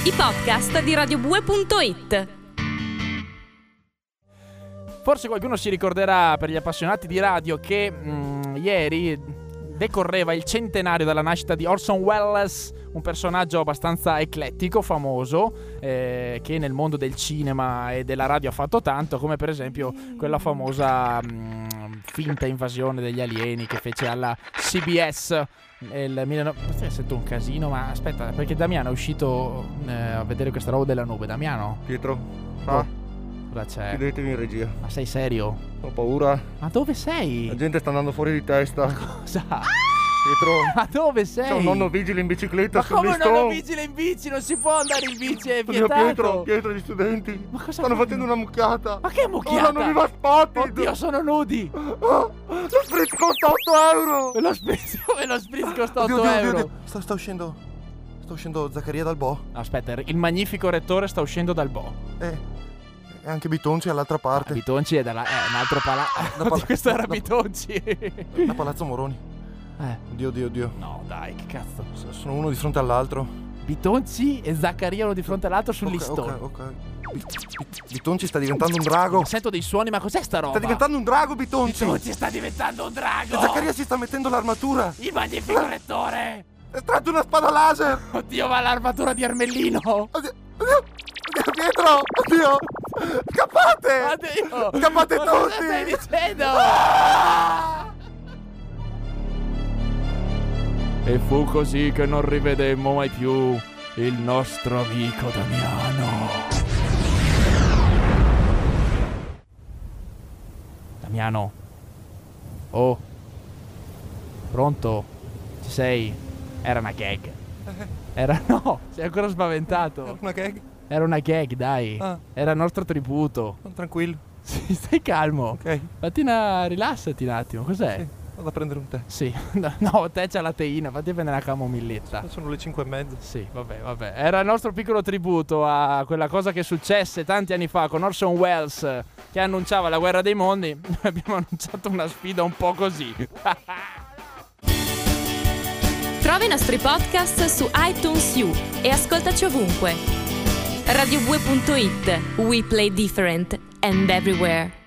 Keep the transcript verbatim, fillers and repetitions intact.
i podcast di radiobue punto it. Forse qualcuno si ricorderà, per gli appassionati di radio, che mh, ieri decorreva il centenario dalla nascita di Orson Welles, un personaggio abbastanza eclettico, famoso, eh, che nel mondo del cinema e della radio ha fatto tanto, come per esempio quella famosa mh, finta invasione degli alieni che fece alla C B S nel millenovecento. Sento un casino, ma aspetta, perché Damiano è uscito eh, a vedere questa roba della nube. Damiano? Pietro? Ah, Oh, cosa c'è? chiudetemi in regia. Ma sei serio? Ho paura. Ma dove sei? La gente sta andando fuori di testa. Cosa? Pietro, Ma dove sei? c'è un nonno vigile in bicicletta Ma sul come un listone. nonno vigile in bici? Non si può andare in bici, è Oddio, vietato. Pietro, Pietro, gli studenti Ma cosa stanno fanno? facendo una mucchiata. Ma che Oh, mucchiata? l'hanno viva spotted. Oddio, sono nudi. Oh, lo spritz costa otto euro. E lo spritz, come lo spritz costa Oddio, otto oddio, oddio, euro. oddio. Sta, sta uscendo Sta uscendo Zaccaria dal Bo. Aspetta, il magnifico rettore sta uscendo dal Bo. Eh, e anche Bitonci all'altra parte. Bitonci è dalla... Eh, un altro palazzo. Da pala- Questo era da- Bitonci. Da Palazzo Moroni. Eh, Oddio, oddio, oddio. no, dai, che cazzo. S- Sono uno di fronte all'altro. Bitonci e Zaccaria uno di fronte all'altro sul Ok, listone. Ok, ok. Bit- Bit- Bitonci sta diventando un drago. Sento dei suoni, ma cos'è sta roba? Sta diventando un drago, Bitonci. Bitonci sta diventando un drago. E Zaccaria si sta mettendo l'armatura. Il magnifico rettore. È tratto una spada laser. Oddio, ma l'armatura di Ermellino. Oddio, oddio, oddio, Pietro, oddio. Scappate. Oddio. Scappate Ma cosa tutti. stai dicendo? E fu così che non rivedemmo mai più il nostro amico Damiano. Damiano. Oh. Pronto? Ci sei? Era una gag. Era no, sei ancora spaventato. Una gag? Era una gag, dai. Ah. Era il nostro tributo. Tranquillo. Sì, stai calmo. Ok. Fatti una... rilassati un attimo. Cos'è? Sì, vado a prendere un tè. Sì. No, te c'ha la teina. Fatti prendere una camomilletta. Sono le cinque e mezza. Sì, vabbè, vabbè. Era il nostro piccolo tributo a quella cosa che successe tanti anni fa con Orson Welles, che annunciava la guerra dei mondi. Noi abbiamo annunciato una sfida un po' così. Trova i nostri podcast su iTunes U e ascoltaci ovunque. radiobue punto it. We play different and everywhere.